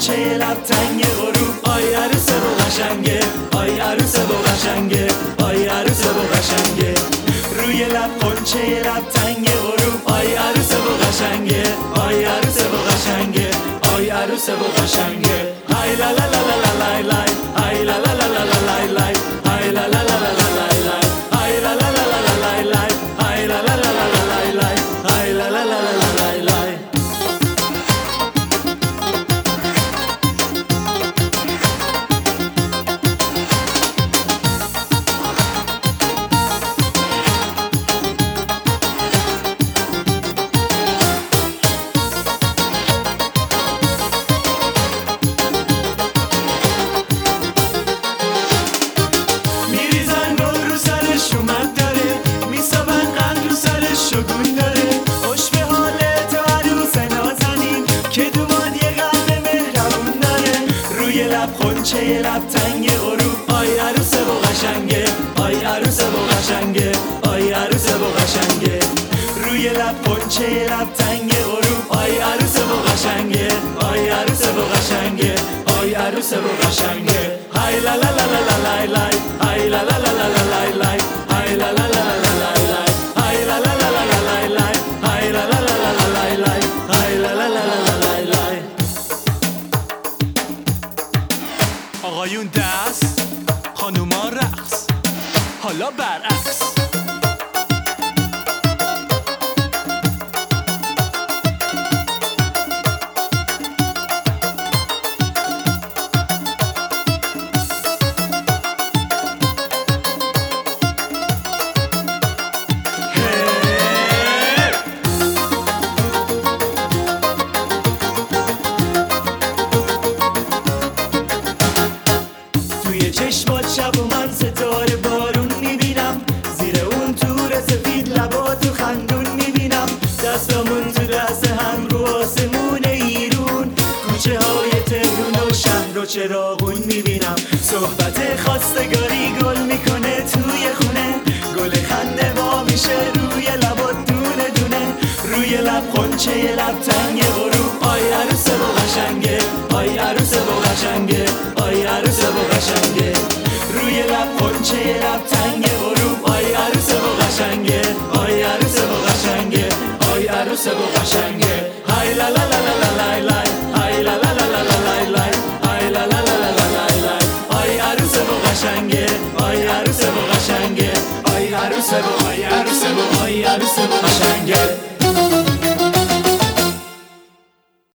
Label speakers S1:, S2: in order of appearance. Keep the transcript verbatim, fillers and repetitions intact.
S1: قنچه لب تنگ غروب. آی عروسه و قشنگه، آی عروسه و قشنگه، آی عروسه و قشنگه. روی لب قنچه لب تنگ غروب. آی عروسه و قشنگه، آی عروسه و قشنگه، آی عروسه و قشنگه. های لا لا لا لا لا لا، های لا لا لا لا لا لا، های لا لا لا لا لا لا، های لا لا لا لا لا لا، های لا لا لا لا لا، های لا لا لا لا لا. شگون داره خوش به حالت و عروس نازنین که دوباد یه قلب مهربون داره. روی لب قنچه لب تنگ غروب. آی عروسه و قشنگه، آی عروسه و قشنگه، آی عروسه و قشنگه. روی لب قنچه لب تنگ غروب. آی عروسه و قشنگه، آی عروسه و قشنگه، آی عروسه و قشنگه. های لا لا لا لا لا لا، های لا لا لا لا لا لا، های لا لا لا لا لا. آقایون دست، خانوما رقص، حالا برعکس. چشمات شب و من ستاره بارون میبینم، زیر اون تور سفید لباتو خندون میبینم. دستامون تو دست هم رو آسمون ایرون، کوچه های تهرون و شهر و چراغون میبینم. صحبت خواستگاری گل میکنه توی خونه، گل خنده وا میشه روی لبات دونه دونه. روی لب قنچه لب تنگ غروب. آی عروسه و قشنگه، آی عروسه و قشنگه، آی عروسه و قشنگه. روی لب قنچه لب تنگ غروب. آی عروسه و قشنگه، آی عروسه و قشنگه، آی عروسه و قشنگه.